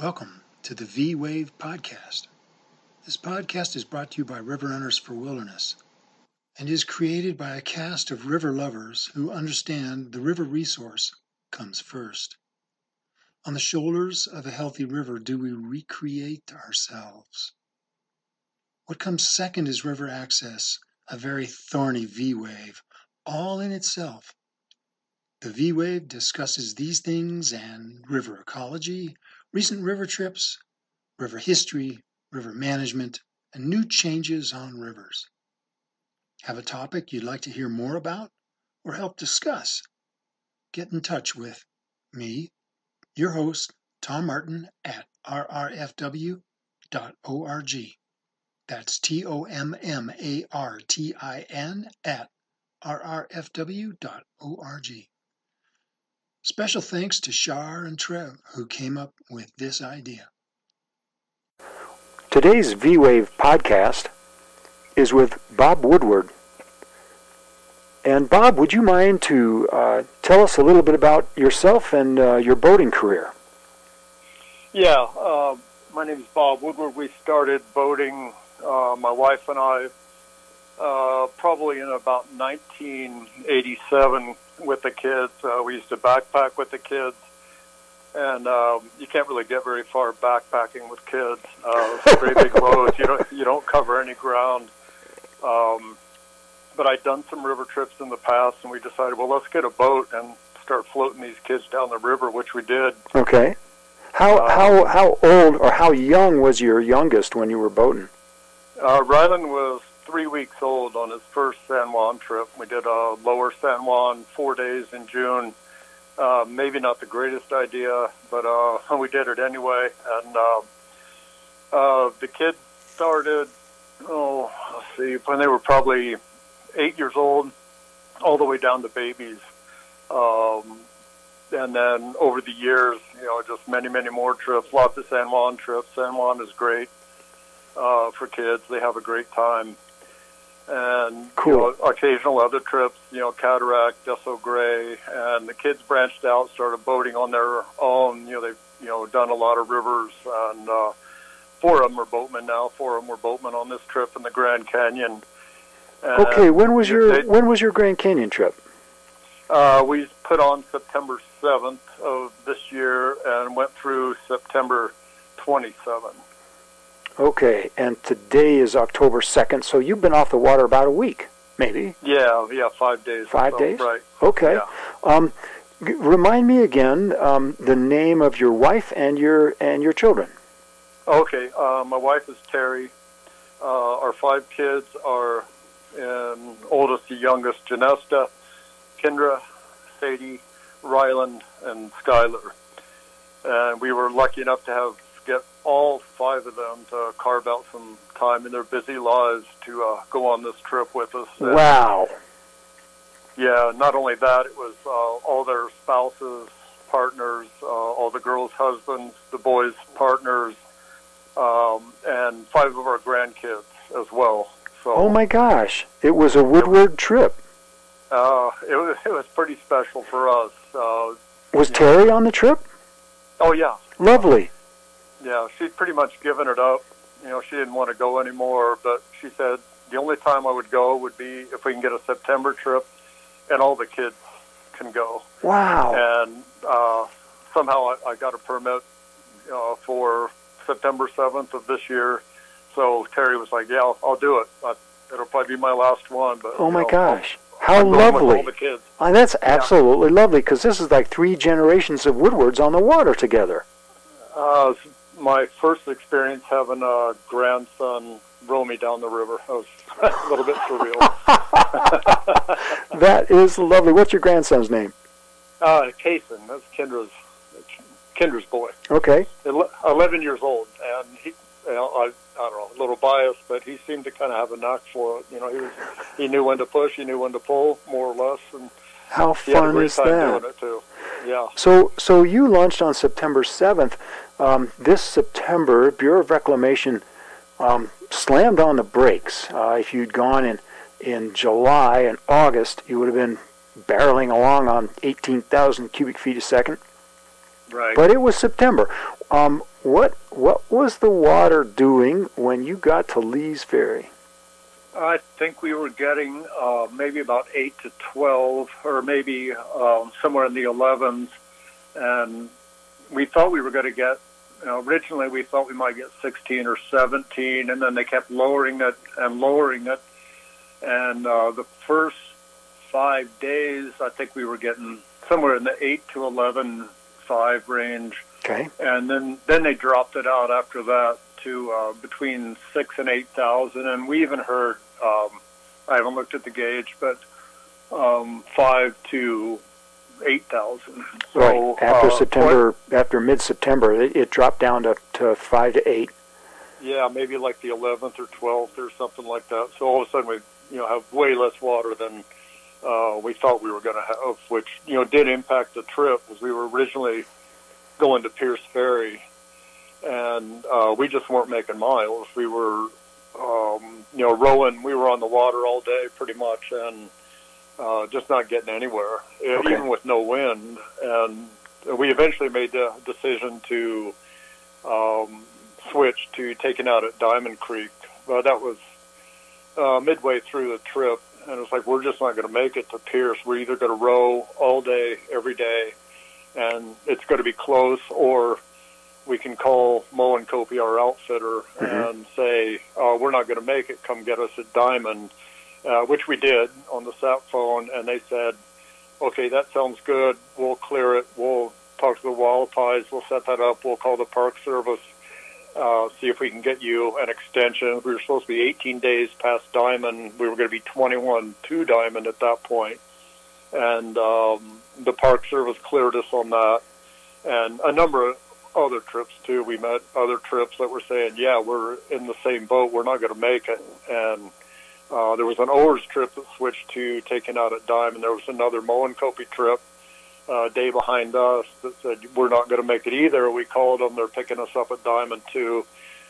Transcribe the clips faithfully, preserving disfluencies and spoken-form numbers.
Welcome to the V-Wave Podcast. This podcast is brought to you by River Runners for Wilderness and is created by a cast of river lovers who understand the river resource comes first. On the shoulders of a healthy river do we recreate ourselves. What comes second is river access, a very thorny V-wave, all in itself. The V-Wave discusses these things and river ecology, recent river trips, river history, river management, and new changes on rivers. Have a topic you'd like to hear more about or help discuss? Get in touch with me, your host, Tom Martin, at r r f w dot org. That's T O M M A R T I N at r r f w dot org. Special thanks to Shar and Trev, who came up with this idea. Today's V-Wave podcast is with Bob Woodward. And Bob, would you mind to uh, tell us a little bit about yourself and uh, your boating career? Yeah, uh, my name is Bob Woodward. We started boating, uh, my wife and I, uh, probably in about nineteen eighty-seven with the kids. Uh, we used to backpack with the kids. And um, you can't really get very far backpacking with kids. Uh, it's very big loads. You don't you don't cover any ground. Um, but I'd done some river trips in the past, and we decided, well, let's get a boat and start floating these kids down the river, which we did. Okay. How um, how how old or how young was your youngest when you were boating? Uh, Rylan was three weeks old on his first San Juan trip. We did a lower San Juan four days in June. Uh, maybe not the greatest idea, but uh, we did it anyway. And uh, uh, the kids started, oh, let's see, when they were probably eight years old, all the way down to babies. Um, and then over the years, you know, just many, many more trips, lots of San Juan trips. San Juan is great uh, for kids. They have a great time. And cool. You know, occasional other trips, you know, Cataract, Deso Gray, and the kids branched out, started boating on their own. You know, they've, you know, done a lot of rivers, and uh, four of them are boatmen now. Four of them were boatmen on this trip in the Grand Canyon. And okay, when was your they, when was your Grand Canyon trip? Uh, we put on September seventh of this year and went through September twenty-seventh. Okay, and today is October second, so you've been off the water about a week, maybe? Yeah, yeah, five days. Five so, days? Right. Okay. Yeah. Um, g- remind me again um, the name of your wife and your and your children. Okay, uh, my wife is Terry. Uh, our five kids are, in oldest to youngest, Janesta, Kendra, Sadie, Ryland, and Skylar. And we were lucky enough to have get all five of them to carve out some time in their busy lives to uh, go on this trip with us. And, wow. yeah, not only that, it was uh, all their spouses, partners, uh, all the girls' husbands, the boys' partners, um, and five of our grandkids as well. So, oh my gosh, it was a Woodward trip. Uh, it was it was pretty special for us. Uh, was Terry know. on the trip? Oh yeah. Lovely. Yeah, she'd pretty much given it up. You know, she didn't want to go anymore, but she said the only time I would go would be if we can get a September trip and all the kids can go. Wow. And uh, somehow I, I got a permit uh, for September seventh of this year. So Terry was like, yeah, I'll, I'll do it. I, it'll probably be my last one. But oh, my know, gosh. I'll, How I'm lovely. with all the kids. Oh, that's absolutely yeah. lovely, because this is like three generations of Woodwards on the water together. Uh, my first experience having a grandson row me down the river. It was a little bit surreal. That is lovely. What's your grandson's name? Uh, Kason. That's Kendra's, Kendra's boy. Okay. eleven years old, and he, you know, I, I don't know, a little biased, but he seemed to kind of have a knack for it. You know, he was, he knew when to push, he knew when to pull, more or less, and how he had a fun great is time that? doing it too. Yeah. So, so you launched on September seventh. Um, this September, Bureau of Reclamation um, slammed on the brakes. Uh, if you'd gone in, in July and August, you would have been barreling along on eighteen thousand cubic feet a second. Right. But it was September. Um, what what was the water doing when you got to Lee's Ferry? I think we were getting uh, maybe about eight to twelve, or maybe um, somewhere in the elevens, and we thought we were going to get. You know, originally, we thought we might get sixteen or seventeen, and then they kept lowering it and lowering it. And uh, the first five days, I think we were getting somewhere in the eight to eleven, five range. Okay. And then, then they dropped it out after that to uh, between six and eight thousand, and we even heard. Um, I haven't looked at the gauge, but um, five to eight thousand. So, right after uh, September, what, after mid-September, it, it dropped down to, to five to eight. Yeah, maybe like the eleventh or twelfth or something like that. So all of a sudden we, you know, have way less water than uh, we thought we were going to have, which you know did impact the trip, because we were originally going to Pierce Ferry, and uh, we just weren't making miles. We were, um, you know, rowing. We were on the water all day pretty much, and uh, just not getting anywhere, okay. even with no wind. And we eventually made the decision to um, switch to taking out at Diamond Creek. But that was uh, midway through the trip, and it was like, we're just not going to make it to Pierce. We're either going to row all day, every day, and it's going to be close, or we can call Mo and Kopi, our outfitter, mm-hmm. and say, uh, we're not going to make it, come get us at Diamond, uh, which we did on the sat phone, and they said, okay, that sounds good, we'll clear it, we'll talk to the Wallapies, we'll set that up, we'll call the Park Service, uh, see if we can get you an extension. We were supposed to be eighteen days past Diamond, we were going to be twenty-one to Diamond at that point, and um, the Park Service cleared us on that, and a number of other trips too. We met other trips that were saying, yeah, we're in the same boat, we're not going to make it. And uh, there was an oars trip that switched to taking out at Diamond. There was another Mo and Kopi trip a uh, day behind us that said, we're not going to make it either. We called them, they're picking us up at Diamond too.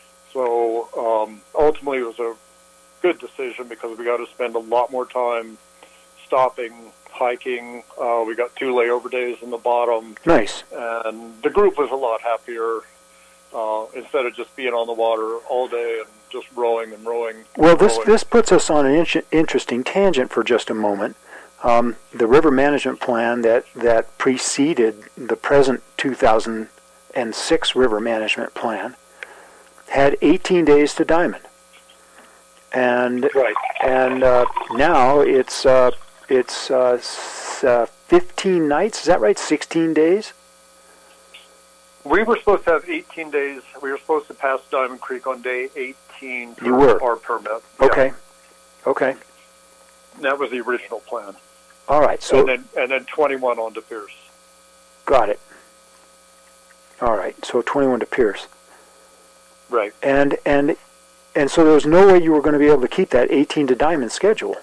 So um, ultimately it was a good decision, because we got to spend a lot more time stopping, hiking. Uh, we got two layover days in the bottom. Nice. And the group was a lot happier uh, instead of just being on the water all day and just rowing and rowing. Well, this rowing. this puts us on an in- interesting tangent for just a moment. Um, the river management plan that, that preceded the present two thousand six river management plan had eighteen days to Diamond. And right. and uh, now it's uh, it's uh, s- uh, fifteen nights. Is that right? sixteen days. We were supposed to have eighteen days. We were supposed to pass Diamond Creek on day eighteen for you were. our permit. Okay. Yeah. Okay. That was the original plan. All right. So and then and then twenty-one on to Pierce. Got it. All right. So twenty-one to Pierce. Right. And and and so there was no way you were going to be able to keep that eighteen to Diamond schedule.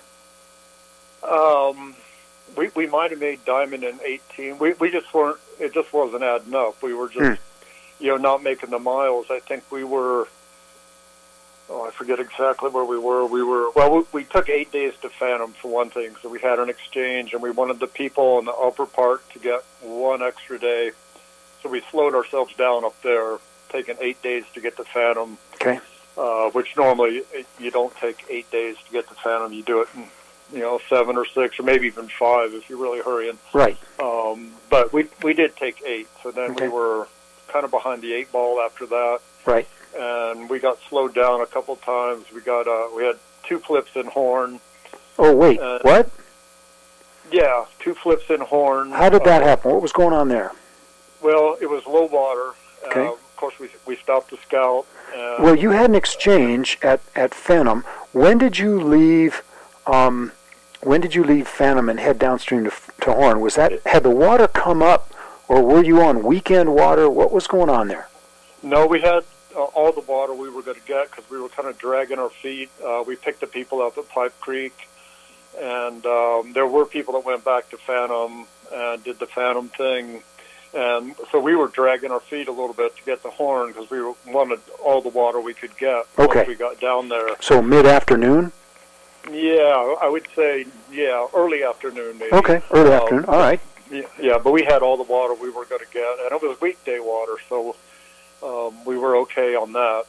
Um, we we might have made Diamond in eighteen. We we just weren't. It just wasn't adding up. We were just, hmm. you know, not making the miles. I think we were. Oh, I forget exactly where we were. We were well. We, we took eight days to Phantom for one thing, so we had an exchange, and we wanted the people in the upper part to get one extra day. So we slowed ourselves down up there, taking eight days to get to Phantom. Okay. Uh, which normally you don't take eight days to get to Phantom. You do it in, you know, seven or six or maybe even five if you're really hurrying. Right. Um, but we we did take eight, so then okay. we were kind of behind the eight ball after that. Right. And we got slowed down a couple times. We got uh, we had two flips in Horn. Oh wait, uh, what? Yeah, two flips in Horn. How did that uh, happen? What was going on there? Well, it was low water. Okay. Uh, of course, we we stopped to scout. And well, you had an exchange at, at Phantom. When did you leave? Um, when did you leave Phantom and head downstream to to Horn? Was that had the water come up, or were you on weekend water? What was going on there? No, we had uh, all the water we were going to get because we were kind of dragging our feet. Uh, we picked the people up at Pipe Creek, and um, there were people that went back to Phantom and did the Phantom thing. And so we were dragging our feet a little bit to get the Horn because we wanted all the water we could get okay. once we got down there. So mid-afternoon? Yeah, I would say, yeah, early afternoon maybe. Okay, early um, afternoon, all right. yeah, yeah, but we had all the water we were going to get, and it was weekday water, so um, we were okay on that.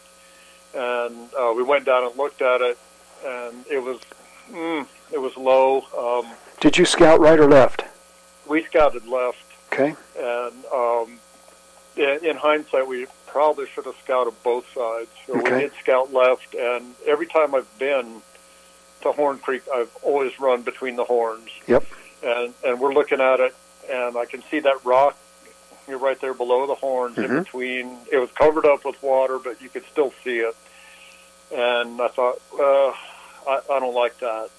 And uh, we went down and looked at it, and it was mm, it was low. Um, Did you scout right or left? we scouted left, Okay. and um, in, in hindsight, we probably should have scouted both sides. So Okay. we did scout left, and every time I've been to Horn Creek, I've always run between the horns. Yep. And and we're looking at it, and I can see that rock. You're right there below the horns, Mhm. in between. It was covered up with water, but you could still see it. And I thought, uh, I, I don't like that.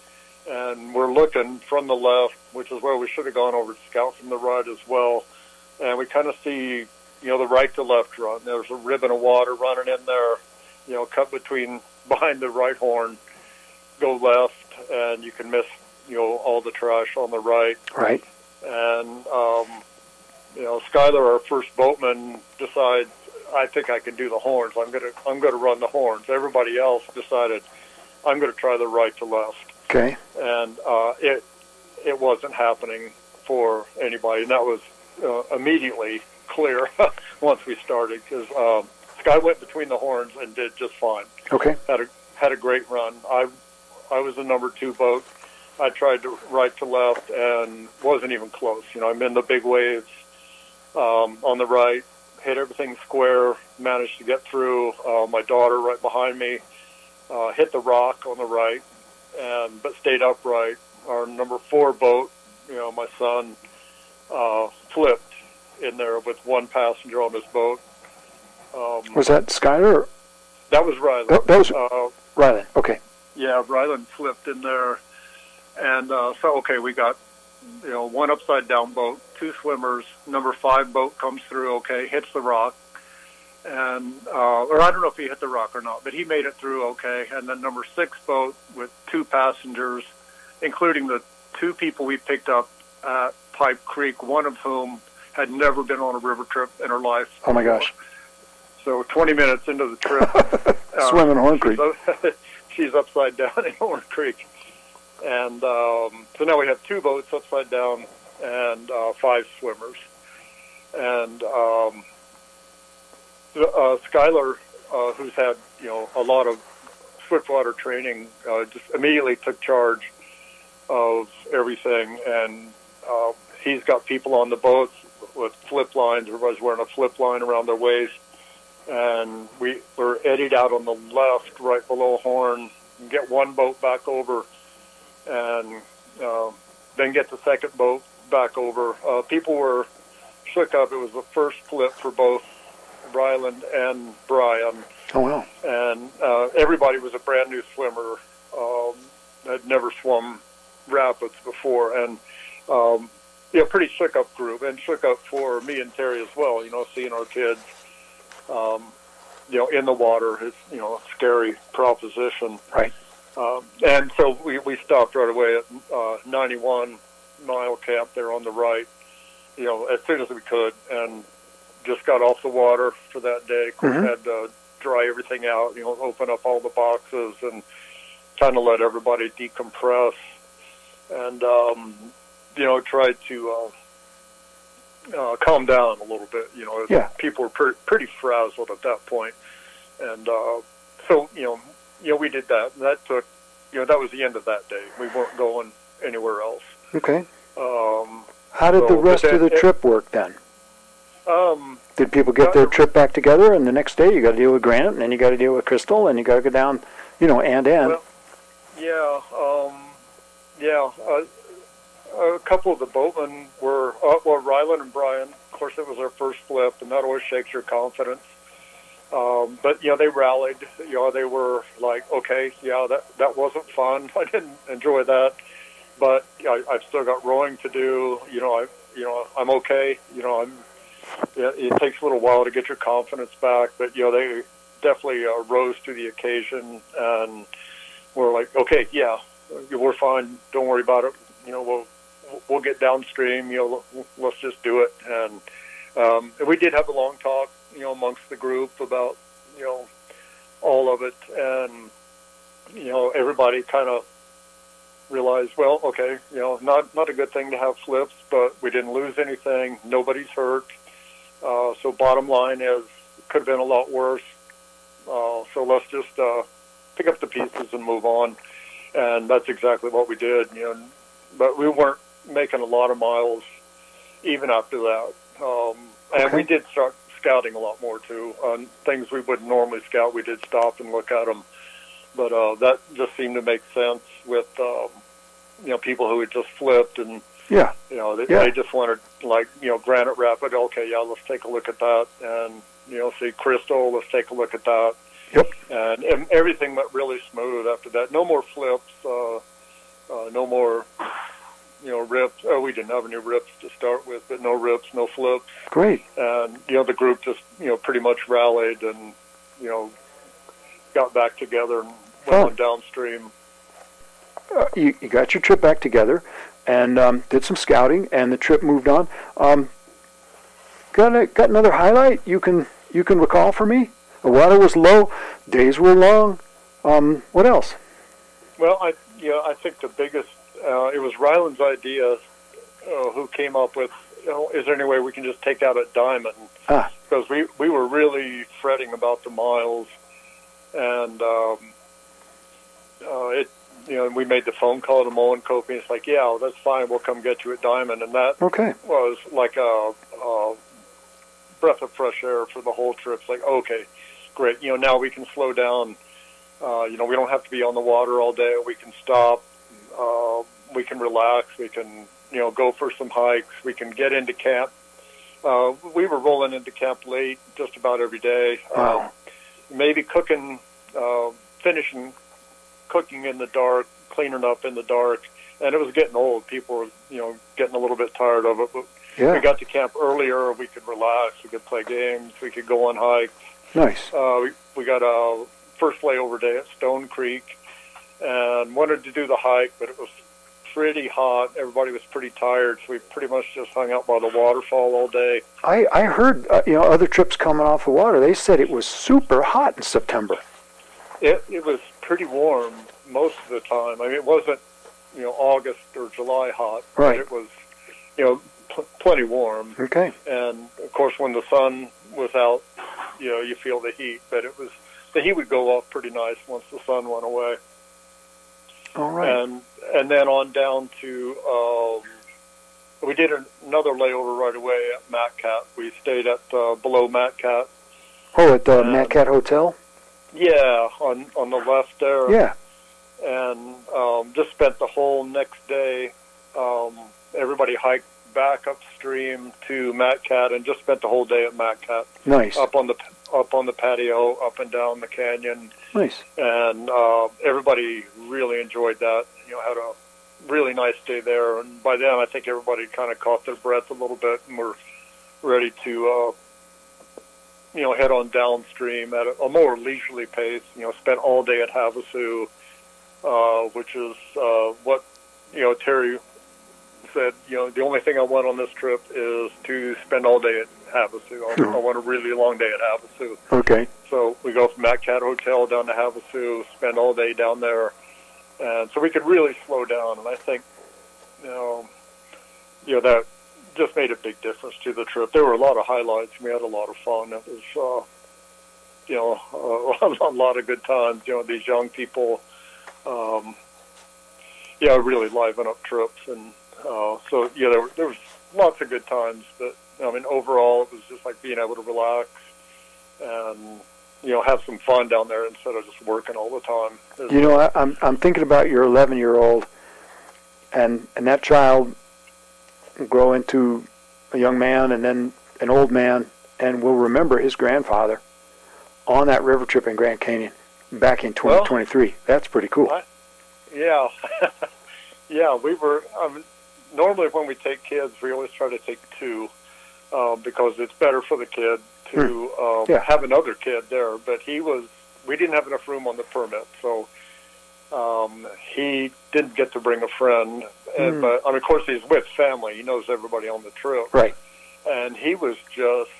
And we're looking from the left, which is where we should have gone over to scout from the right as well. And we kind of see, you know, the right to left run. There's a ribbon of water running in there, you know, cut between behind the right horn. Go left, and you can miss, you know, all the trash on the right. Right. And um, you know, Skylar, our first boatman, decides, I think I can do the horns. I'm gonna I'm gonna run the horns. Everybody else decided, I'm gonna try the right to left. Okay. And uh, it it wasn't happening for anybody, and that was uh, immediately clear once we started, because um, Sky went between the horns and did just fine. Okay. Had a had a great run. I I was the number two boat. I tried to right to left and wasn't even close. You know, I'm in the big waves um, on the right, hit everything square, managed to get through. Uh, my daughter right behind me uh, hit the rock on the right, and but stayed upright. Our number four boat, you know, my son uh, flipped in there with one passenger on his boat. Um, Was that Skyler? Or? that was Ryland. Oh, that was Uh, Ryland. Okay. Yeah, Ryland flipped in there, and uh, so okay, we got, you know, one upside down boat, two swimmers. Number five boat comes through, okay, hits the rock, and uh, or I don't know if he hit the rock or not, but he made it through okay. And then number six boat with two passengers, including the two people we picked up at Pipe Creek, one of whom had never been on a river trip in her life. Oh my gosh. So twenty minutes into the trip, uh, Swimming Horn Creek. She's, she's upside down in Horn Creek. And um, so now we have two boats upside down and uh, five swimmers. And um, uh, Skylar, uh, who's had, you know, a lot of swiftwater training, uh, just immediately took charge of everything. And uh, he's got people on the boats with flip lines. Everybody's wearing a flip line around their waist. And we were eddied out on the left, right below Horn, and get one boat back over, and uh, then get the second boat back over. Uh, people were shook up. It was the first flip for both Ryland and Brian. Oh, wow. And uh, everybody was a brand new swimmer. Um, had never swum rapids before, and um, yeah, pretty shook up group, and shook up for me and Terry as well. You know, seeing our kids. Um, you know, in the water, it's, you know, a scary proposition. Right. Um, and so we, we stopped right away at uh, ninety-one mile camp there on the right, you know, as soon as we could, and just got off the water for that day. Of course, Mhm. had to dry everything out, you know, open up all the boxes and kind of let everybody decompress, and, um, you know, tried to uh, Uh, calm down a little bit. You know, Yeah. people were pretty, pretty frazzled at that point, and uh, so you know, you know, we did that. And that took, you know, that was the end of that day. We weren't going anywhere else. Okay. Um, How did so, the rest but of the that- trip work then? um, Did people get their trip back together, and the next day you got to deal with Grant, and then you got to deal with Crystal, and you got to go down, you know, and and. Well, yeah, um, yeah. Uh, a couple of the boatmen were, uh, well, Ryland and Brian. Of course, it was their first flip, and that always shakes your confidence. Um, but you know, they rallied. You know, they were like, okay, yeah, that that wasn't fun. I didn't enjoy that, but I, I've still got rowing to do. You know, I, you know, I'm okay. You know, I'm. It, it takes a little while to get your confidence back, but you know, they definitely uh, rose to the occasion, and we're like, okay, yeah, we're fine. Don't worry about it. You know, we'll we'll get downstream. You know, let's just do it. And um, we did have a long talk, you know, amongst the group about, you know, all of it, and you know, everybody kind of realized, well, okay, you know, not not a good thing to have flips, but we didn't lose anything. Nobody's hurt. Uh, so bottom line is, it could have been a lot worse. Uh, so let's just uh, pick up the pieces and move on. And that's exactly what we did. You know, but we weren't making a lot of miles even after that. Um, and okay. we did start scouting a lot more too. On things we wouldn't normally scout, we did stop and look at them. But uh, that just seemed to make sense with um, you know, people who had just flipped and yeah, you know they, yeah. they just wanted, like, you know, Granite Rapid. Okay, yeah, let's take a look at that, and you know, see Crystal. Let's take a look at that. Yep. And, and everything went really smooth after that. No more flips. Uh, uh, no more, you know, rips. Oh, we didn't have any rips to start with, but no rips, no flips. Great. And you know, the group just, you know, pretty much rallied and, you know, got back together and went Fun. on downstream. Uh, you, you got your trip back together and um, did some scouting, and the trip moved on. Um, got a, got another highlight you can you can recall for me? The water was low, days were long. Um, what else? Well, I you know, I think the biggest uh, it was Ryland's idea, uh, who came up with, you know, is there any way we can just take out at Diamond? Ah. Because we we were really fretting about the miles. And um, uh, it, you know, we made the phone call to Mullen Coping. It's like, yeah, that's fine. We'll come get you at Diamond, and that okay. was like a, a breath of fresh air for the whole trip. It's like, okay, great. You know, now we can slow down. Uh, you know, we don't have to be on the water all day. We can stop. Uh, we can relax. We can, you know, go for some hikes. We can get into camp. Uh, we were rolling into camp late just about every day. Wow. Um, maybe cooking, uh, finishing cooking in the dark, cleaning up in the dark, and it was getting old. People were, you know, getting a little bit tired of it. But yeah. we got to camp earlier. We could relax. We could play games. We could go on hikes. Nice. Uh, we, we got a first layover day at Stone Creek and wanted to do the hike, but it was pretty hot. Everybody was pretty tired, so we pretty much just hung out by the waterfall all day. I, I heard, uh, you know, other trips coming off the water, they said it was super hot in September. It, it was pretty warm most of the time. I mean, it wasn't, you know, August or July hot. Right. But it was, you know, pl- plenty warm. Okay. And, of course, when the sun was out, you know, you feel the heat. But it was, the heat would go off pretty nice once the sun went away. All right. And and then on down to, um, we did another layover right away at Matcat. We stayed at uh, below Matcat. Oh, at the and, Matcat Hotel? Yeah, on on the left there. Yeah. And um, just spent the whole next day. Um, everybody hiked back upstream to Matcat and just spent the whole day at Matcat. Nice. Up on the up on the patio, up and down the canyon. Nice. And uh, everybody really enjoyed that. You know, had a really nice day there. And by then, I think everybody kind of caught their breath a little bit and were ready to, uh, you know, head on downstream at a, a more leisurely pace. You know, spent all day at Havasu, uh, which is uh, what, you know, Terry said, you know, the only thing I want on this trip is to spend all day at Havasu. I, I want a really long day at Havasu. Okay. So we go from Matcat Hotel down to Havasu, spend all day down there. And so we could really slow down. And I think, you know, you know, that just made a big difference to the trip. There were a lot of highlights. We had a lot of fun. It was, uh, you know, uh, a lot of good times. You know, these young people, um, yeah, really liven up trips. And uh, so, yeah, there, were, there was lots of good times. But, I mean, overall, it was just like being able to relax and, you know, have some fun down there instead of just working all the time. There's, you know, I, I'm I'm thinking about your eleven-year-old, and and that child will grow into a young man and then an old man, and will remember his grandfather on that river trip in Grand Canyon back in twenty twenty-three. Well, that's pretty cool. I, yeah, yeah. We were um, normally when we take kids, we always try to take two uh, because it's better for the kid to um, yeah. have another kid there, but he was, we didn't have enough room on the permit, so um, he didn't get to bring a friend. And, mm. But, I mean, of course, he's with family. He knows everybody on the trip. Right. And he was just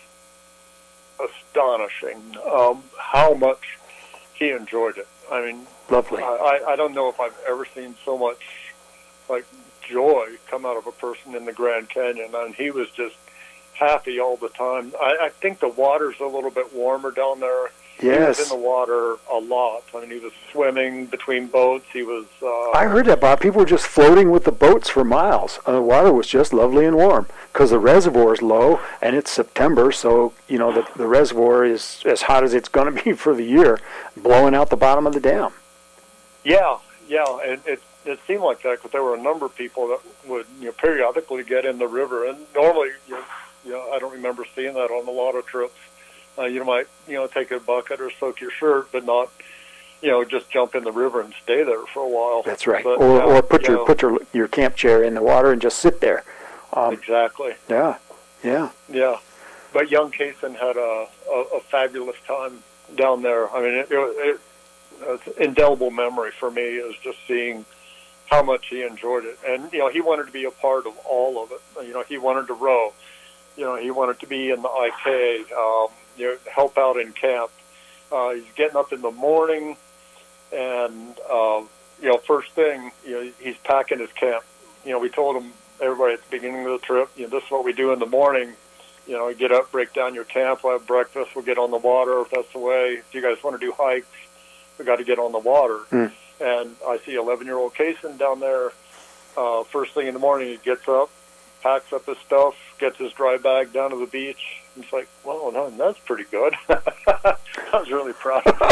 astonishing um, how much he enjoyed it. I mean, lovely. I, I don't know if I've ever seen so much like joy come out of a person in the Grand Canyon, and he was just happy all the time. I, I think the water's a little bit warmer down there. Yes. He was in the water a lot. I mean, he was swimming between boats. He was... Uh, I heard that, Bob. People were just floating with the boats for miles. And the water was just lovely and warm because the reservoir is low, and it's September, so, you know, the, the reservoir is as hot as it's going to be for the year, blowing out the bottom of the dam. Yeah, yeah. And it, it seemed like that because there were a number of people that would, you know, periodically get in the river. And normally, you know, you know I don't remember seeing that on a lot of trips. Uh, you might, you know, take a bucket or soak your shirt, but not, you know, just jump in the river and stay there for a while. That's right. But, or uh, or put you your know, put your your camp chair in the water and just sit there. Um, exactly. Yeah, yeah. Yeah. But young Kaysen had a, a, a fabulous time down there. I mean, it, it, it's an indelible memory for me is just seeing how much he enjoyed it. And, you know, he wanted to be a part of all of it. You know, he wanted to row. You know, he wanted to be in the I K, um, you know, help out in camp. Uh, he's getting up in the morning, and, uh, you know, first thing, you know, he's packing his camp. You know, we told him, everybody at the beginning of the trip, you know, this is what we do in the morning. You know, get up, break down your camp, we'll have breakfast, we'll get on the water if that's the way. If you guys want to do hikes, we got to get on the water. Mm. And I see eleven-year-old Kaysen down there. Uh, first thing in the morning, he gets up, packs up his stuff, gets his dry bag down to the beach. It's like, well, no, that's pretty good. I was really proud of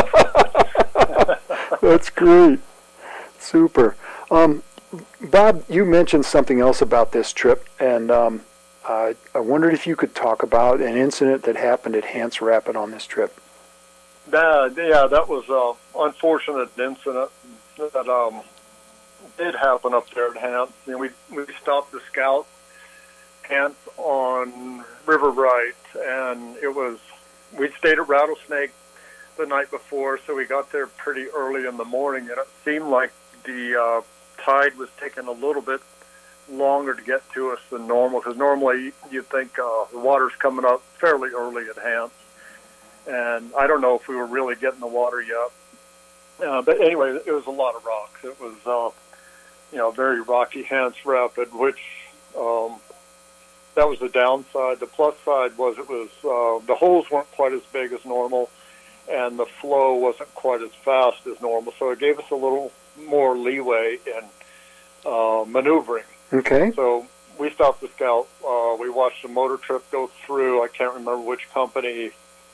him. That's great. Super. Um, Bob, you mentioned something else about this trip, and um, uh, I wondered if you could talk about an incident that happened at Hance Rapid on this trip. That, yeah, that was an unfortunate incident that um, did happen up there at Hance. You know, we, we stopped the scout Hance on River Right, and it was, we stayed at Rattlesnake the night before, so we got there pretty early in the morning, and it seemed like the uh, tide was taking a little bit longer to get to us than normal, because normally you'd think uh, the water's coming up fairly early at Hance, and I don't know if we were really getting the water yet. Uh, but anyway, it was a lot of rocks. It was, uh, you know, very rocky Hance Rapid, which... Um, that was the downside. The plus side was it was uh, the holes weren't quite as big as normal, and the flow wasn't quite as fast as normal. So it gave us a little more leeway in uh, maneuvering. Okay. So we stopped the scout. Uh, we watched the motor trip go through. I can't remember which company,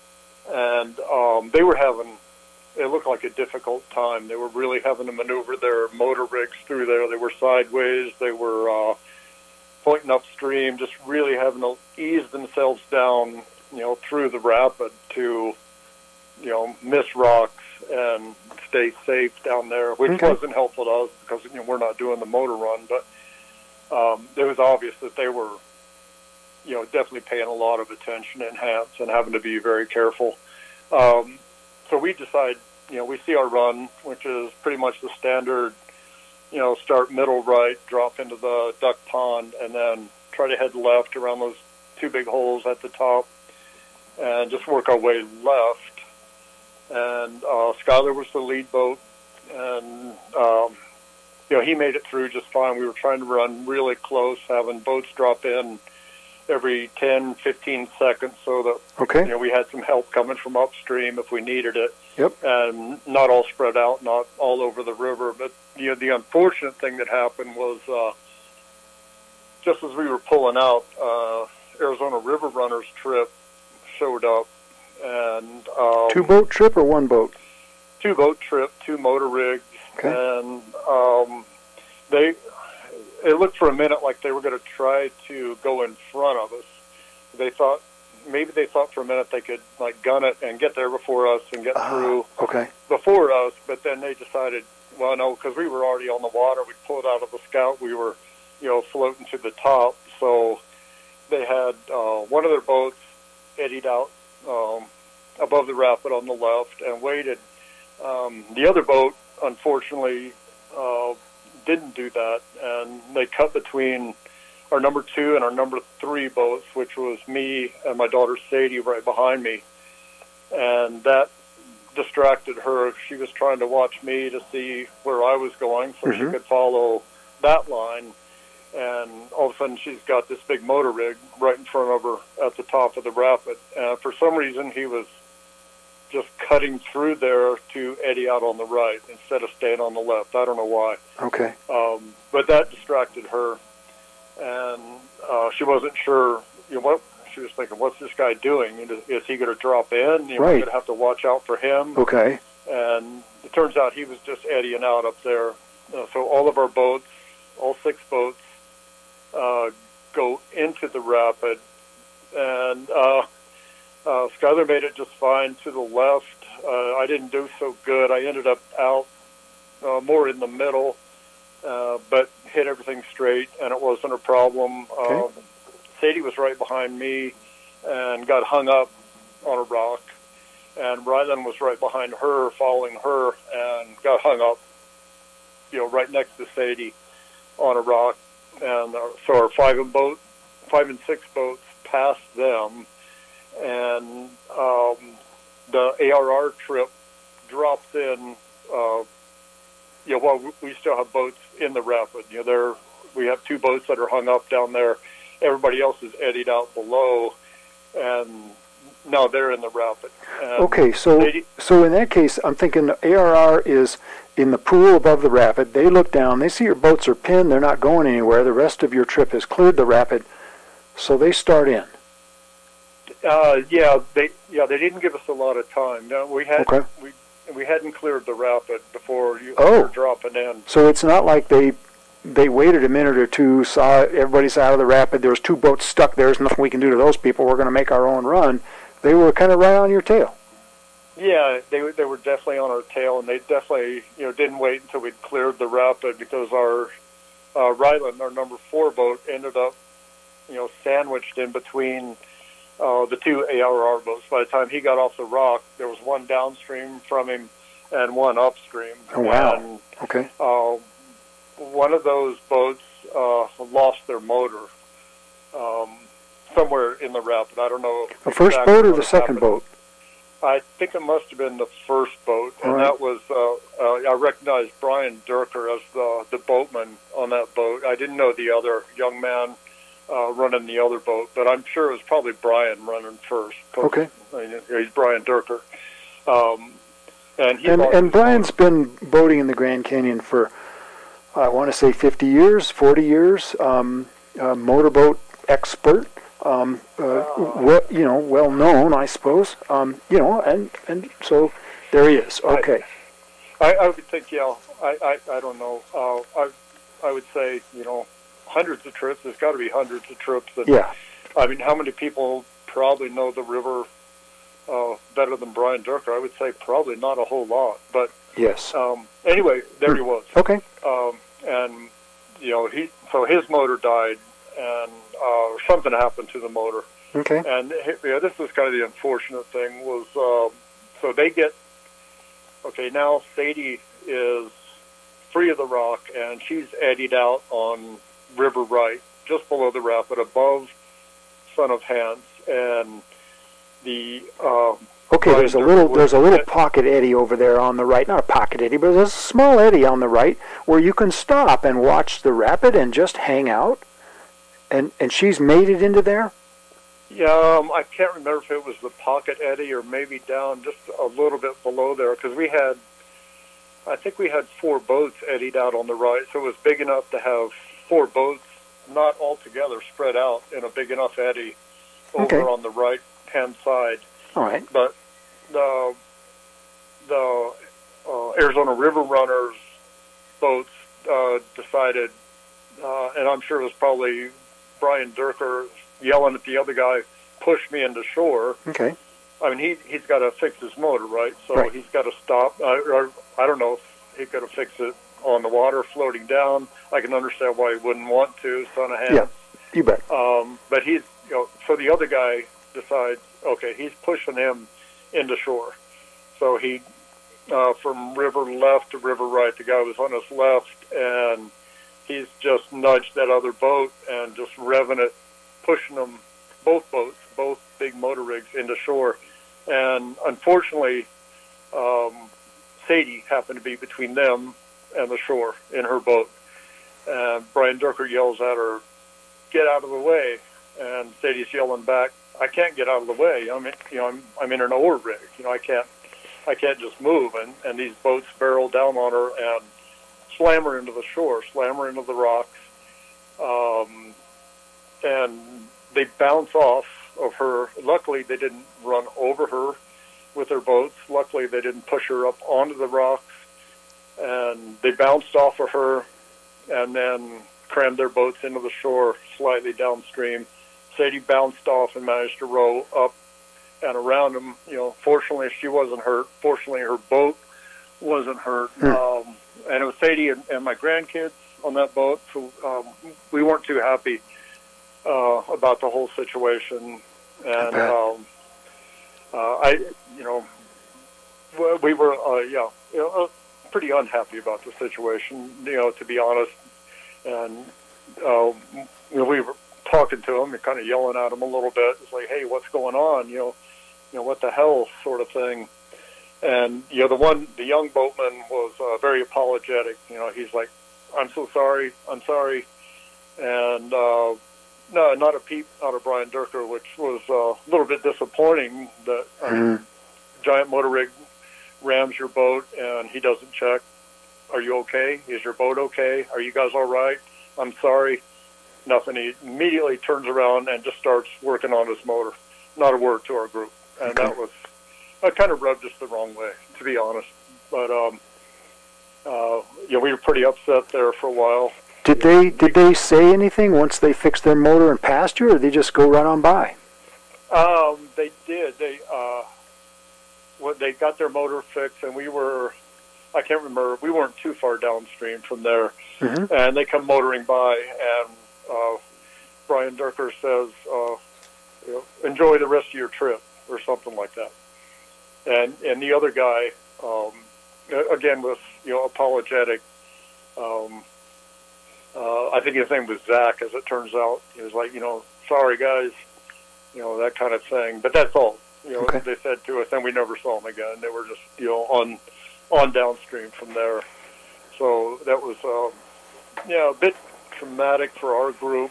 and um, they were having. It looked like a difficult time. They were really having to maneuver their motor rigs through there. They were sideways. They were. Uh, pointing upstream, just really having to ease themselves down, you know, through the rapid to, you know, miss rocks and stay safe down there, which okay. wasn't helpful to us because, you know, we're not doing the motor run, but um, it was obvious that they were, you know, definitely paying a lot of attention in Hance and having to be very careful. Um, so we decide, you know, we see our run, which is pretty much the standard, you know, start middle right, drop into the duck pond, and then try to head left around those two big holes at the top and just work our way left. And uh, Skyler was the lead boat, and, um, you know, he made it through just fine. We were trying to run really close, having boats drop in every ten, fifteen seconds so that, okay. you know, we had some help coming from upstream if we needed it. Yep. And not all spread out, not all over the river. But, you know, the unfortunate thing that happened was uh, just as we were pulling out, uh, Arizona River Runners trip showed up. and um, Two boat trip or one boat? Two boat trip, two motor rigs. Okay. And um, they, it looked for a minute like they were going to try to go in front of us. They thought, maybe they thought for a minute they could like gun it and get there before us and get uh, through okay. before us, but then they decided, well, no, because we were already on the water. We pulled out of the scout. We were, you know, floating to the top. So they had uh, one of their boats eddied out um, above the rapid on the left and waited. Um, the other boat, unfortunately, uh, didn't do that, and they cut between our number two and our number three boats, which was me and my daughter Sadie right behind me. And that distracted her. She was trying to watch me to see where I was going so mm-hmm. she could follow that line, and all of a sudden she's got this big motor rig right in front of her at the top of the rapid. Uh, for some reason, he was just cutting through there to eddy out on the right instead of staying on the left. I don't know why. Okay. Um, but that distracted her, and uh, she wasn't sure, you know, what she was thinking. What's this guy doing? Is he going to drop in? You know, right. I'm going to have to watch out for him. Okay. And it turns out he was just eddying out up there. Uh, so all of our boats, all six boats, uh, go into the rapid, and uh, uh, Skylar made it just fine to the left. Uh, I didn't do so good. I ended up out uh, more in the middle, uh, but hit everything straight, and it wasn't a problem. Okay. Uh, Sadie was right behind me and got hung up on a rock, and Rylan was right behind her, following her, and got hung up, you know, right next to Sadie on a rock. And uh, so our five and boat, five and six boats passed them, and um, the A R R trip drops in. Uh, you know, while we still have boats in the rapid, you know, there we have two boats that are hung up down there. Everybody else is eddied out below, and now they're in the rapid. And okay, so they, so in that case, I'm thinking A R R is in the pool above the rapid. They look down, they see your boats are pinned, they're not going anywhere. The rest of your trip has cleared the rapid, so they start in. Uh, yeah, they yeah they didn't give us a lot of time. No, we had okay. we we hadn't cleared the rapid before you oh. were dropping in. So it's not like they they waited a minute or two, saw everybody's out of the rapid. There was two boats stuck there. There's nothing we can do to those people. We're going to make our own run. They were kind of right on your tail. Yeah, they they were definitely on our tail, and they definitely you know didn't wait until we'd cleared the rapid, because our uh, Ryland, our number four boat, ended up you know sandwiched in between uh, the two A R R boats. By the time he got off the rock, there was one downstream from him and one upstream. Oh, wow. And, okay. Uh, one of those boats uh, lost their motor um, somewhere in the rapid. I don't know. The first exactly boat or what the second happened. boat? I think it must have been the first boat, and All right. that was, uh, uh, I recognized Brian Durker as the, the boatman on that boat. I didn't know the other young man uh, running the other boat, but I'm sure it was probably Brian running first. Okay. I mean, he's Brian Durker. Um, and he And, lost and his Brian's motor. been boating in the Grand Canyon for, I want to say fifty years, forty years, um, a motorboat expert. Um, uh, well, you know, well known, I suppose. Um, you know, and and so there he is. Okay. I, I would think, yeah. I, I, I don't know. Uh, I I would say, you know, hundreds of trips. There's got to be hundreds of trips. That, yeah. I mean, how many people probably know the river uh, better than Brian Durker? I would say probably not a whole lot. But yes. Um, anyway, there hmm. he was. Okay. Um, and you know, he so his motor died, and uh, something happened to the motor. Okay. And yeah, this was kind of the unfortunate thing was, um, so they get, okay, now Sadie is free of the rock, and she's eddied out on River Right, just below the rapid, above Son of Hans, and the um, Okay, Brian there's a Durker little was- there's a little pocket eddy over there on the right. Not a pocket eddy, but there's a small eddy on the right where you can stop and watch the rapid and just hang out. And and she's made it into there? Yeah, um, I can't remember if it was the pocket eddy or maybe down just a little bit below there, because we had, I think we had four boats eddied out on the right, so it was big enough to have four boats, not all together, spread out in a big enough eddy over Okay. on the right-hand side. All right. But the the uh, Arizona River Runners boats uh, decided, uh, and I'm sure it was probably Brian Durker yelling at the other guy, push me into shore. Okay. I mean, he, he's got to fix his motor, right? So Right. he's got to stop. Uh, or, I don't know if he could have fixed it on the water, floating down. I can understand why he wouldn't want to, Son of Hans. Yeah. You bet. Um, but he's, you know, so the other guy decides, okay, he's pushing him into shore. So he, uh, from river left to river right, the guy was on his left, and he's just nudged that other boat and just revving it, pushing them, both boats, both big motor rigs, into shore. And unfortunately, um, Sadie happened to be between them and the shore in her boat. and Brian Durker yells at her, "Get out of the way!" And Sadie's yelling back, "I can't get out of the way. I'm in, you know, I'm I'm in an oar rig. You know, I can't I can't just move." And and these boats barrel down on her and slam her into the shore, slam her into the rocks, um, and they bounce off of her. Luckily, they didn't run over her with their boats. Luckily, they didn't push her up onto the rocks, and they bounced off of her and then crammed their boats into the shore slightly downstream. Sadie bounced off and managed to row up and around them. You know, fortunately, she wasn't hurt. Fortunately, her boat wasn't hurt. Hmm. Um, and it was Sadie and, and my grandkids on that boat, so um, we weren't too happy uh, about the whole situation. And um, uh, I, you know, we were, uh, yeah, you know, uh, pretty unhappy about the situation, you know, to be honest. And uh, you know, we were talking to him and kind of yelling at him a little bit. It's like, "Hey, what's going on? You know, you know, what the hell," sort of thing. And you know, the one, the young boatman was uh, very apologetic. You know, he's like, "I'm so sorry, I'm sorry," and uh, no, not a peep out of Brian Durker, which was uh, a little bit disappointing. That I mean, Mm-hmm. giant motor rig rams your boat, and he doesn't check. "Are you okay? Is your boat okay? Are you guys all right? I'm sorry." Nothing. He immediately turns around and just starts working on his motor. Not a word to our group. And Okay. that was, that kind of rubbed us the wrong way, to be honest. But, um, uh, yeah, we were pretty upset there for a while. Did they did they say anything once they fixed their motor and passed you, or did they just go right on by? Um, they did. They, uh, what, they got their motor fixed, and we were, I can't remember, we weren't too far downstream from there. Mm-hmm. And they come motoring by, and uh, Brian Durker says, uh, you know, "Enjoy the rest of your trip," or something like that. And and the other guy, um, again, was, you know, apologetic. Um, uh, I think his name was Zach, as it turns out. He was like, you know, "Sorry, guys," you know, that kind of thing. But that's all, you know, Okay. they said to us, and we never saw them again. They were just, you know, on on downstream from there. So that was, um, yeah, a bit traumatic for our group.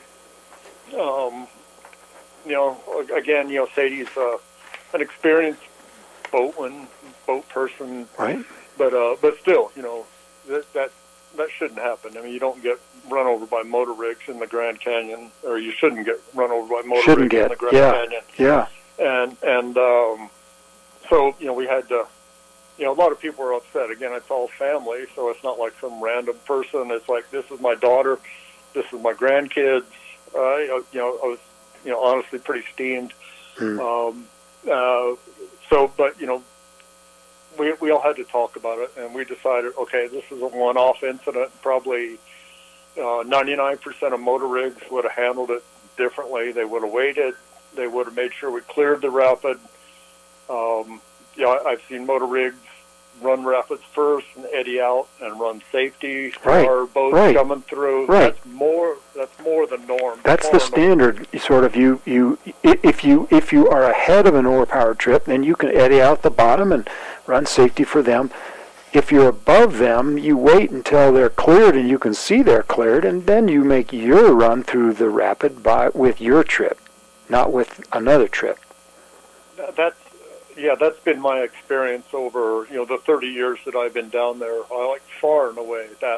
Um, you know, again, you know, Sadie's uh, an experienced boatman, boat person, Right. but uh, but still, you know, that that that shouldn't happen. I mean, you don't get run over by motor rigs in the Grand Canyon, or you shouldn't get run over by motor Shouldn't rigs in get. the Grand Yeah. Canyon. Yeah. And and um, so, you know, we had to. You know, a lot of people were upset. Again, it's all family, so it's not like some random person. It's like, this is my daughter, this is my grandkids. Uh, you know, you know, I was, you know, honestly pretty steamed. Mm. Um, uh, so, but you know, we we all had to talk about it, and we decided, okay, this is a one-off incident. Probably uh, ninety-nine percent of motor rigs would have handled it differently. They would have waited. They would have made sure we cleared the rapid. Um, you know, I've seen motor rigs run rapids first and eddy out and run safety for Right, our boats right, coming through. right. That's more. That's more the norm. That's the Far more- standard. Sort of, you you i- if you if you are ahead of an oar-powered trip, then you can eddy out the bottom and run safety for them. If you're above them, you wait until they're cleared and you can see they're cleared, and then you make your run through the rapid by with your trip, not with another trip. That's yeah, that's been my experience over you know the thirty years that I've been down there. I like far and away that,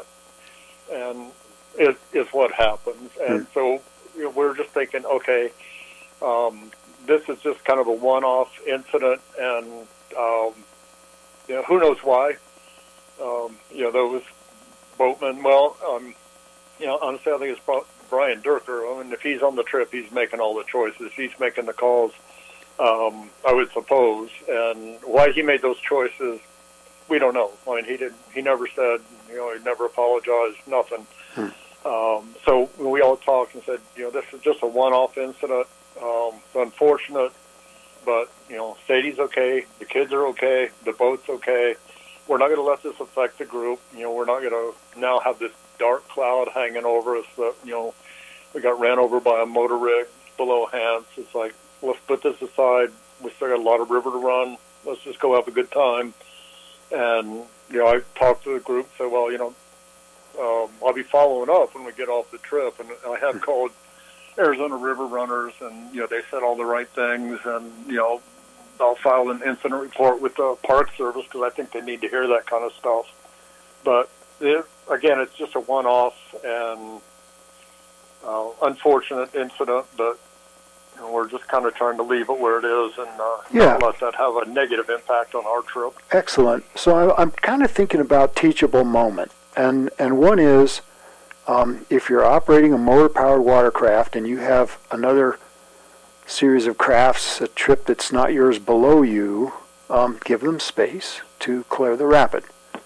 and is is what happens. And Hmm. so you know, we're just thinking, okay, um, this is just kind of a one-off incident, and um, you know who knows why. Um, you know those boatmen. Well, um, you know honestly, I think it's Bri- Brian Durker. I mean, if he's on the trip, he's making all the choices. He's making the calls. Um, I would suppose, and why he made those choices, we don't know. I mean, he didn't. He never said, you know, he never apologized, nothing. Hmm. Um, so we all talked and said, you know, this is just a one-off incident. Um, it's unfortunate, but you know, Sadie's okay, the kids are okay, the boat's okay. We're not going to let this affect the group. You know, we're not going to now have this dark cloud hanging over us that you know we got ran over by a motor rig below Hants. It's like, let's put this aside. We still got a lot of river to run. Let's just go have a good time. And, you know, I talked to the group, said, well, you know, um, I'll be following up when we get off the trip. And I have called Arizona River Runners, and, you know, they said all the right things. And, you know, I'll file an incident report with the Park Service because I think they need to hear that kind of stuff. But, it, again, it's just a one-off and uh, unfortunate incident, but you know, we're just kind of trying to leave it where it is and uh, yeah. not let that have a negative impact on our trip. Excellent. So I, I'm kind of thinking about teachable moment. And, and one is, um, if you're operating a motor-powered watercraft and you have another series of crafts, a trip that's not yours below you, um, give them space to clear the rapid.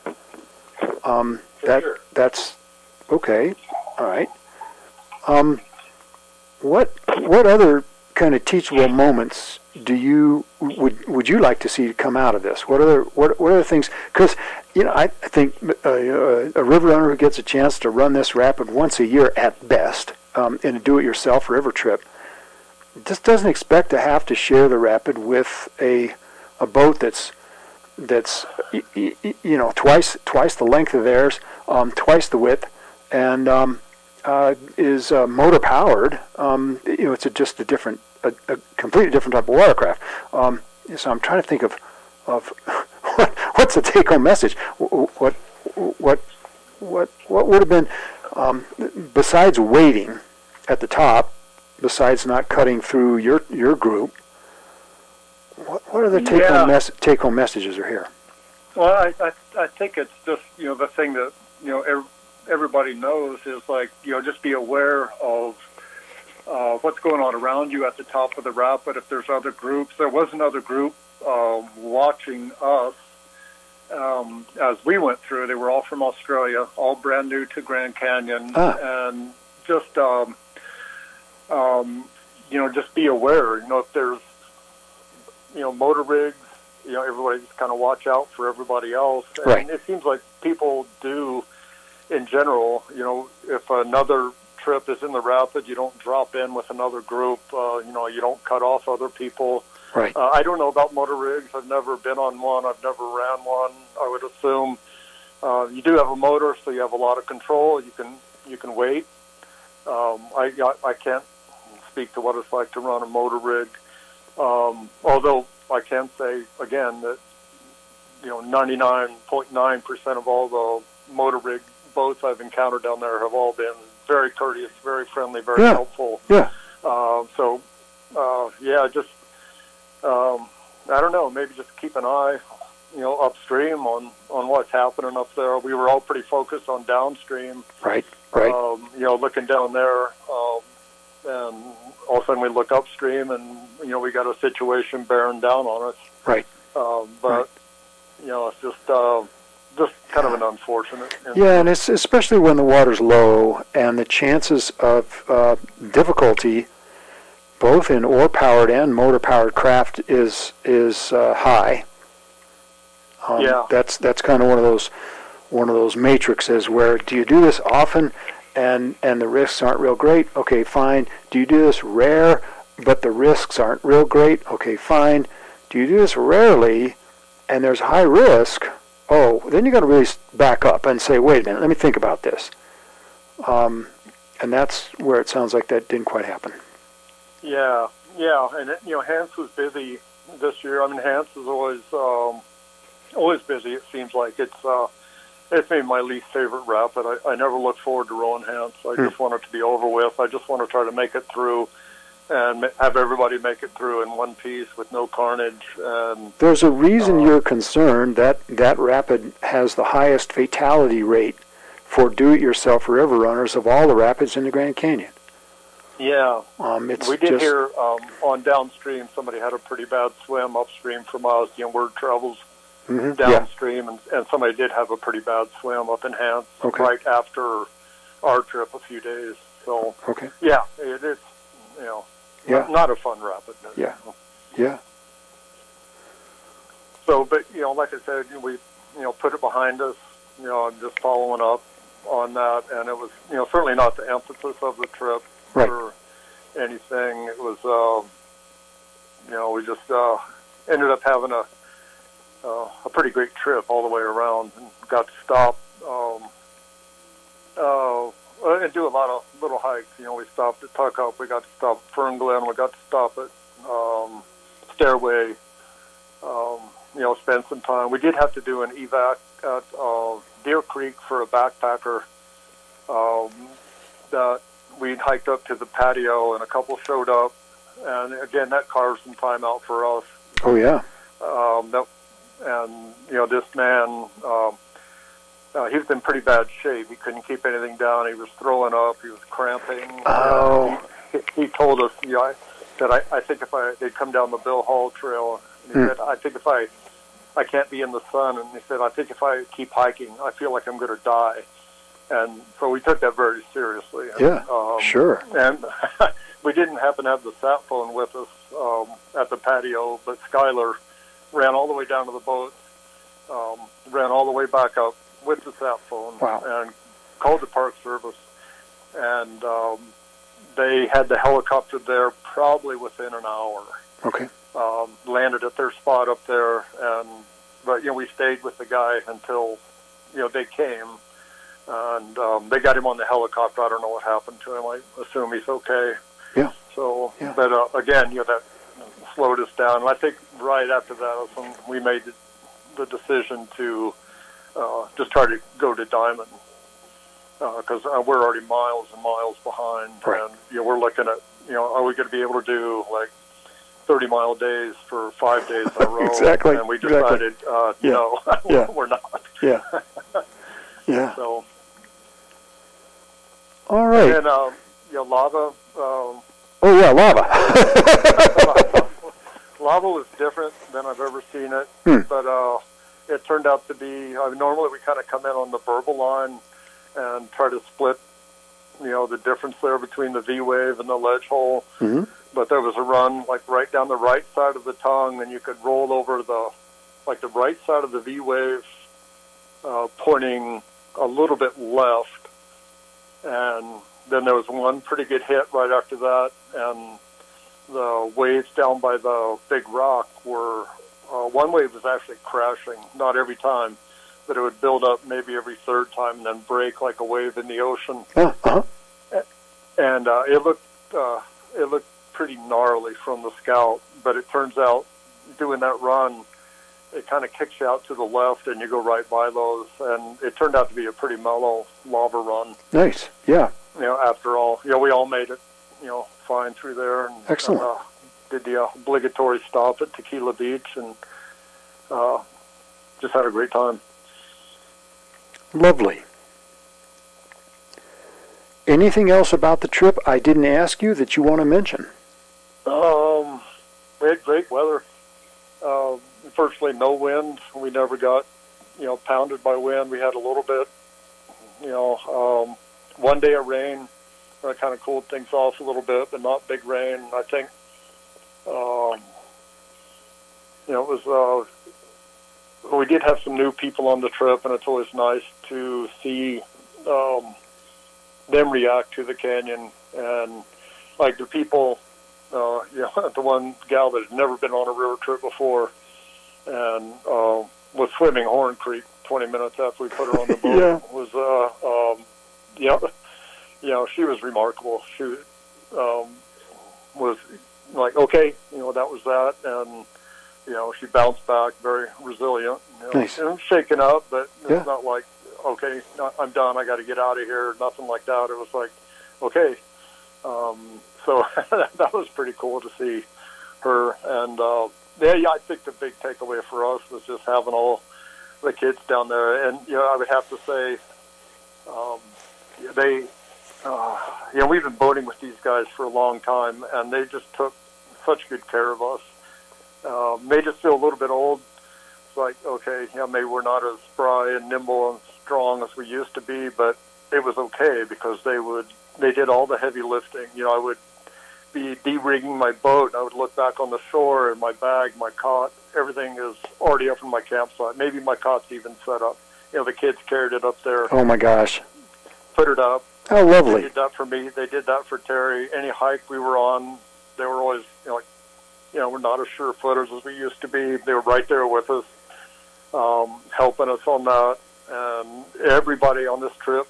Um, that sure. That's okay. All right. Um, what what other kind of teachable moments do you would would you like to see come out of this? What other what what other things? Because you know I, I think uh, a river runner who gets a chance to run this rapid once a year at best um, in a do-it-yourself river trip just doesn't expect to have to share the rapid with a a boat that's that's you know twice twice the length of theirs, um, twice the width, and um, uh, is uh, motor powered. Um, you know, it's a, just a different, a, a completely different type of watercraft. Um, so I'm trying to think of of what, what's the take-home message. What what what what would have been um, besides waiting at the top, besides not cutting through your your group. What, what are the take-home yeah. mes- take-home messages are here? Well, I, I I think it's just, you know, the thing that, you know, ev- everybody knows is, like, you know, just be aware of uh, what's going on around you at the top of the rapid. If there's other groups, there was another group uh, watching us um, as we went through. They were all from Australia, all brand new to Grand Canyon, Ah. and just um, um, you know, just be aware. You know, if there's you know, motor rigs, you know, everybody just kind of watch out for everybody else. And right. It seems like people do, in general, you know, if another trip is in the rapid, you don't drop in with another group, uh, you know, you don't cut off other people. Right. Uh, I don't know about motor rigs. I've never been on one. I've never ran one. I would assume uh, you do have a motor, so you have a lot of control. You can you can wait. Um, I, I I can't speak to what it's like to run a motor rig. Um, although I can say, again, that, you know, ninety-nine point nine percent of all the motor rig boats I've encountered down there have all been very courteous, very friendly, very yeah. helpful. Yeah. Uh, so, uh, yeah, just, um, I don't know, maybe just keep an eye, you know, upstream on, on what's happening up there. We were all pretty focused on downstream. Right, right. Um, you know, looking down there, um, and all of a sudden we look upstream and, you know, we got a situation bearing down on us. Right. Um, but, right. you know, it's just uh, just kind of an unfortunate incident. Yeah, and it's especially when the water's low and the chances of uh, difficulty, both in oar-powered and motor-powered craft, is is uh, high. Um, yeah. That's that's kind of one of those one of those matrices where, do you do this often? And and the risks aren't real great. Okay, fine. Do you do this rare, but the risks aren't real great? Okay, fine. Do you do this rarely, and there's high risk? Oh, then you got to really back up and say, wait a minute, let me think about this. Um, and that's where it sounds like that didn't quite happen. Yeah, yeah, and it, you know, Hance was busy this year. I mean, Hance is always um, always busy. It seems like it's. Uh, It's maybe my least favorite rapid. I, I never look forward to rowing Hance. I Hmm. just want it to be over with. I just want to try to make it through and ma- have everybody make it through in one piece with no carnage. And There's a reason uh, you're concerned that that rapid has the highest fatality rate for do-it-yourself river runners of all the rapids in the Grand Canyon. yeah, Um, it's we did just, hear um, on downstream somebody had a pretty bad swim upstream from us. You know, word travels mhm, downstream, and, and somebody did have a pretty bad swim up in Hance Okay. right after our trip a few days. So, yeah. Okay. yeah, it, it's, you know, Yeah. not, not a fun rapid. Yeah. Yeah. So, but, you know, like I said, we, you know, put it behind us, you know, I'm just following up on that, and it was, you know, certainly not the emphasis of the trip Right. or anything. It was, uh, you know, we just uh, ended up having a uh, a pretty great trip all the way around, and got to stop um, uh, and do a lot of little hikes. You know, we stopped at Tuck Up, we got to stop at Fern Glen, we got to stop at um, Stairway. Um, you know, spend some time. We did have to do an evac at uh, Deer Creek for a backpacker. Um, that we hiked up to the patio, and a couple showed up, and again, that carved some time out for us. Oh yeah. Um, that, and you know, this man, um, uh, he was in pretty bad shape. He couldn't keep anything down. He was throwing up. He was cramping. Oh. He, he told us, you know, I, that I, I think if I they'd come down the Bill Hall Trail, and he Hmm. said, I think if I I can't be in the sun, and he said, I think if I keep hiking, I feel like I'm going to die. And so we took that very seriously. Yeah, um, sure. And we didn't happen to have the sat phone with us um, at the patio, but Skylar ran all the way down to the boat, um, ran all the way back up with the sat phone, Wow. and called the Park Service. And um, they had the helicopter there probably within an hour. Okay. Um, landed at their spot up there, and but you know we stayed with the guy until you know they came, and um, they got him on the helicopter. I don't know what happened to him. I assume he's okay. Yeah. So, Yeah. but uh, again, you know that slowed us down. And I think right after that was when we made the, the decision to uh, just try to go to Diamond because uh, uh, we're already miles and miles behind, Right. and you know we're looking at you know are we going to be able to do like thirty mile days for five days in a row? Exactly. And we Exactly. decided, uh, Yeah. no, Yeah. we're not. Yeah. Yeah. So, All right. and, uh, you know, lava, um, Oh yeah, lava. lava was different than I've ever seen it, Hmm. but uh, it turned out to be, uh, normally we kind of come in on the Burble line and try to split, you know, the difference there between the V-wave and the ledge hole. hmm But there was a run like right down the right side of the tongue, and you could roll over the, like the right side of the V-wave, uh, pointing a little bit left, and then there was one pretty good hit right after that, and the waves down by the big rock were, uh, one wave was actually crashing, not every time, but it would build up maybe every third time and then break like a wave in the ocean. Uh, uh-huh. And uh, it looked, uh, it looked pretty gnarly from the scout, but it turns out doing that run, it kind of kicks you out to the left and you go right by those, and it turned out to be a pretty mellow lava run. Nice. Yeah. You know, after all, you know, we all made it, you know, fine through there. And, Excellent. Uh, did the uh, obligatory stop at Tequila Beach, and uh, just had a great time. Lovely. Anything else about the trip I didn't ask you that you want to mention? Um, we had great weather. Uh, virtually no wind. We never got, you know, pounded by wind. We had a little bit, you know, um, one day of rain that kind of cooled things off a little bit, but not big rain. I think, um, you know, it was, uh, we did have some new people on the trip, and it's always nice to see um, them react to the canyon. And like the people, uh, you know, the one gal that had never been on a river trip before and uh, was swimming Horn Creek twenty minutes after we put her on the boat. Yeah. Was, uh, um, yeah, you know, she was remarkable. She um, was like, okay, you know, that was that. And, you know, she bounced back, very resilient. You know, Nice. and shaken up, but it's Yeah. not like, okay, I'm done, I got to get out of here, nothing like that. It was like, okay. Um, so that was pretty cool to see her. And, uh, yeah, yeah, I think the big takeaway for us was just having all the kids down there. And, you know, I would have to say, um, they, uh, you know, we've been boating with these guys for a long time, and they just took such good care of us. Uh, made us feel a little bit old. It's like, okay, you know, maybe we're not as spry and nimble and strong as we used to be, but it was okay because they would, they did all the heavy lifting. You know, I would be de-rigging my boat. I would look back on the shore, and my bag, my cot, everything is already up in my campsite. Maybe my cot's even set up. You know, the kids carried it up there, Oh my gosh. put it up. How They lovely. did that for me. They did that for Terry. Any hike we were on, they were always, you know, like, you know, we're not as sure-footers as we used to be. They were right there with us, um, helping us on that. And everybody on this trip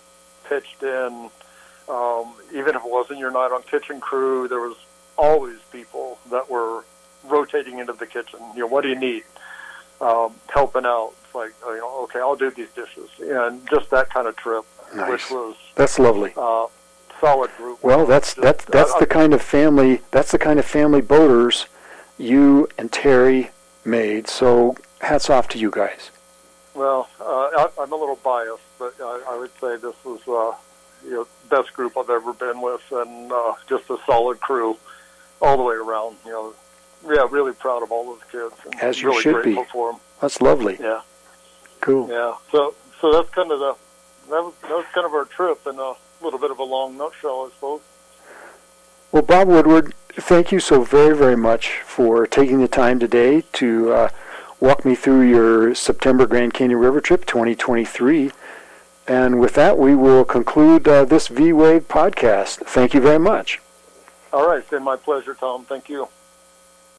pitched in. Um, even if it wasn't your night on kitchen crew, there was always people that were rotating into the kitchen. You know, what do you need? Um, helping out. It's like, you know, okay, I'll do these dishes. And just that kind of trip, Nice. which was That's lovely. uh, solid group. Well, that's Just, that's that's I- the kind of family that's the kind of family boaters you and Terry made. So hats off to you guys. Well, uh, I, I'm a little biased, but I, I would say this was uh, you know, best group I've ever been with, and uh, just a solid crew all the way around. You know, yeah, really proud of all those kids, and As you really should be. grateful for them. That's lovely. Yeah, Cool. yeah. So, so that's kind of the that was that was kind of our trip in a little bit of a long nutshell, I suppose. Well, Bob Woodward, thank you so very, very much for taking the time today to uh, walk me through your September Grand Canyon River trip twenty twenty-three. And with that, we will conclude uh, this V-Wave podcast. Thank you very much. All right, it's been my pleasure, Tom. Thank you.